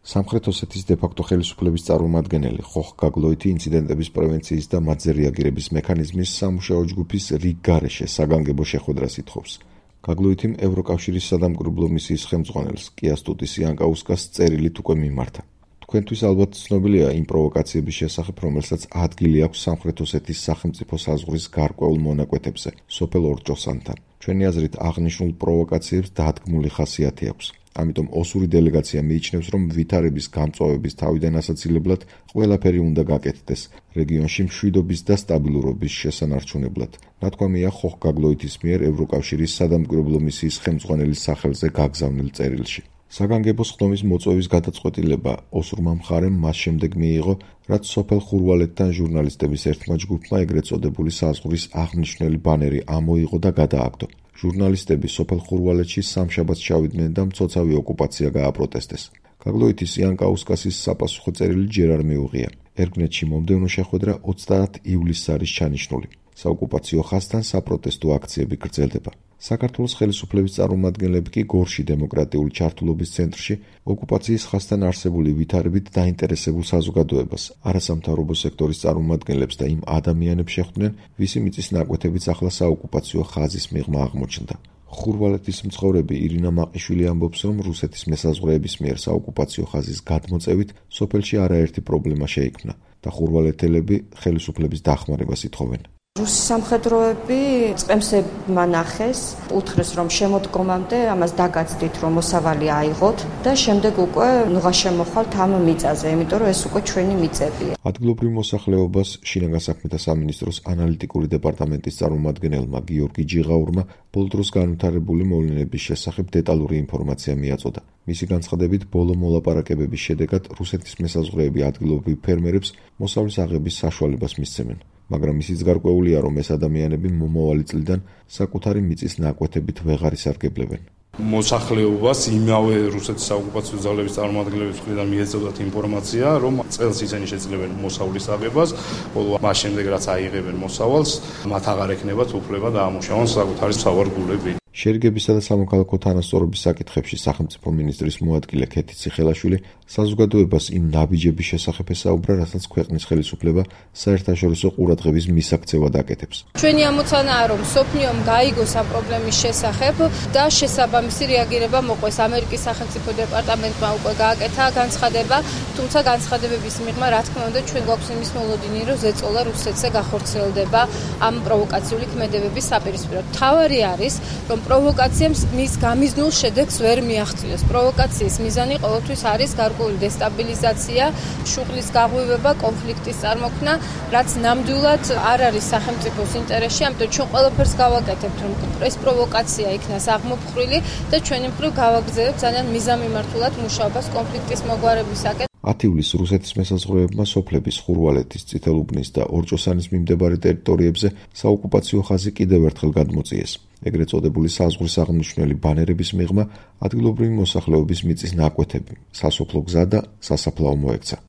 სამხრეთ ოსეთის დე-ფაქტო ხელისუფლების წარმომადგენელი ხოხ გაგლოითი ინციდენტების პრევენციის და მათზე რეაგირების მექანიზმის სამუშაო ჯგუფის რიგ გარეშე საგანგებო შეხვედრას ითხოვს. გაგლოითიმ ევროკავშირის სადამკვირვებლო მისიის ხელმძღვანელს კიასტუტის იანკაუსკას წერილით უკვე მიმართა. თქვენთვის ალბათ ცნობილია იმ პროვოკაციების შესახებ, რომელსაც ადგილი აქვს სამხრეთ ოსეთის სახელმწიფო საზღვრის გარკვეულ მონაკვეთებზე, სოფელ ორჭოსანთან. ჩვენი აზრით აღნიშნულ პროვოკაციებს დადგმული ხასიათი აქვს. ამიტომ ოსური დელეგაცია მიიჩნევს, რომ ვითარების გამწვავების თავიდან ასაცილებლად ყველაფერი უნდა გაკეთდეს რეგიონში მშვიდობის და სტაბილურობის შესანარჩუნებლად. ნათქვამია ხოხ გაგლოითის მიერ ევროკავშირის სადამკვირვებლო მისიის ხელმძღვანელის სახელზე გაგზავნილ წერილში. საგანგებო სხდომის მოწვევის გადაწყვეტილება ოსურმა მხარემ მას შემდეგ მიიღო, რაც სოფელ ხურვალეთთან ჟურნალისტების ერთმა ჯგუფმა ეგრეთ წოდებული საზღვრის აღნიშნული ბანერი ამოიღო და გადააგდო. ჟურნალისტები სოფელ ხურვალეთში სამშაბათს ჩავიდნენ და მცოცავი ოკუპაცია გააპროტესტეს. გაგლოითის იანკაუსკასის საპასუხო წერილი ჯერ არ მიუღია. ერგნეთში მომდევნო შეხვედრა 30 ივლისს არის ჩანიშნული. საოკუპაციო ხაზთან საპროტესტო აქციები გრძელდება. საქართველოს ხელისუფლების წარმომადგენლები კი გორში დემოკრატიული ჩართულობის ცენტრში ოკუპაციის ხაზთან არსებული ვითარებით დაინტერესებულ საზოგადოებას, არასამთავრობო სექტორის წარმომადგენლებს და იმ ადამიანებს შეხვდნენ, ვისი მიწის ნაკვეთებიც ახლა საოკუპაციო ხაზის მიღმა აღმოჩნდა. ხურვალეთის მცხოვრები ირინა მაყიშვილი ამბობს, რომ რუსეთის მესაზღვრეების მიერ საოკუპაციო ხაზის გადმოწევით სოფელში არაერთი პრობლემა შეიქმნა და ხურვალეთელები ხელისუფლების დახმარებას ითხოვენ. რუსი სამხედროები წყემსებმა ნახეს, უთხრეს, რომ შემოდგომამდე ამას დაგაცდით, რომ მოსავალი აიღოთ და შემდეგ უკვე ნუღა შემოხვალთ ამ მიწაზე, იმიტომ რომ ეს უკვე ჩვენი მიწებია. ადგილობრივ მოსახლეობას შინაგან საქმეთა სამინისტროს ანალიტიკური დეპარტამენტის წარმომადგენელმა გიორგი ჯიღაურმა ბოლო დროს განვითარებული მოვლენების შესახებ დეტალური ინფორმაცია მიაწოდა. მისი განცხადებით, ბოლო მოლაპარაკებების შედეგად რუსეთის მესაზღვრეები ადგილობრივ ფერმერებს მოსავლის აღების საშუალებას მისცემენ. მაგრამ ისიც გარკვეულია, რომ ეს ადამიანები მომავალი წლიდან საკუთარი მიწის ნაკვეთებით ვეღარ ისარგებლებენ. მოსახლეობას იმავე რუსეთის საოკუპაციო ძალების წარმომადგენლების მხრიდან მიეწოდათ ინფორმაცია, რომ წელს ისინი შეძლებენ მოსავლის აღებას, ხოლო მას შემდეგ რაც აიღებენ მოსავალს, მათ აღარ ექნებათ უფლება დაამუშავონ საკუთარი სავარგულები. შერიგებისა და სამოქალაქო თანასწორობის საკითხებში სახელმწიფო მინისტრის მოადგილე ქეთი ციხელაშვილი საზოგადოებას იმ ნაბიჯების შესახებ ესაუბრა, რასაც ქვეყნის ხელისუფლება საერთაშორისო ყურადღების მისაქცევად აკეთებს. ჩვენი ამოცანაა, რომ სოფლიომ გაიგოს ამ პრობლემის შესახებ და შესაბამისი რეაგირება მოყვეს. ამერიკის სახელმწიფო დეპარტამენტმა უკვე გააკეთა განცხადება, თუმცა განცხადებების მიღმა, რა თქმა უნდა, ჩვენ გვაქვს იმის მოლოდინი, რომ ზეწოლა რუსეთზე გახორციელდება ამ პროვოკაციული ქმედებების საპირისპიროდ. თავარი არის, რომ პროვოკაციამ მის გამიზნულ შედეგს ვერ მიაღწიოს. პროვოკაციის მიზანი ყოველთვის არის გარკვეული დესტაბილიზაცია, შუღლის გაღვივება, კონფლიქტის წარმოქმნა, რაც ნამდვილად არ არის სახელმწიფოს ინტერესში, ამიტომ ჩვენ ყველაფერს გავაკეთებთ, რომ ეს პროვოკაცია იქნას აღმოფხრილი და ჩვენი მხრივ გავაგრძელებთ ძალიან მიზანმიმართულად მუშაობას კონფლიქტის მოგვარებისაკენ. 10 ივლისს რუსეთის მესაზღვრეებმა სოფლების ხურვალეთის, წითელუბნის და ორჭოსანის მიმდებარე ტერიტორიებზე საოკუპაციო ხაზი კიდევ ერთხელ გადმოწიეს. ეგრეთ წოდებული საზღვრის აღნიშნული ბანერების მიღმა ადგილობრივი მოსახლეობის მიწის ნაკვეთები, სასოფლო გზა და სასაფლაო მოექცა.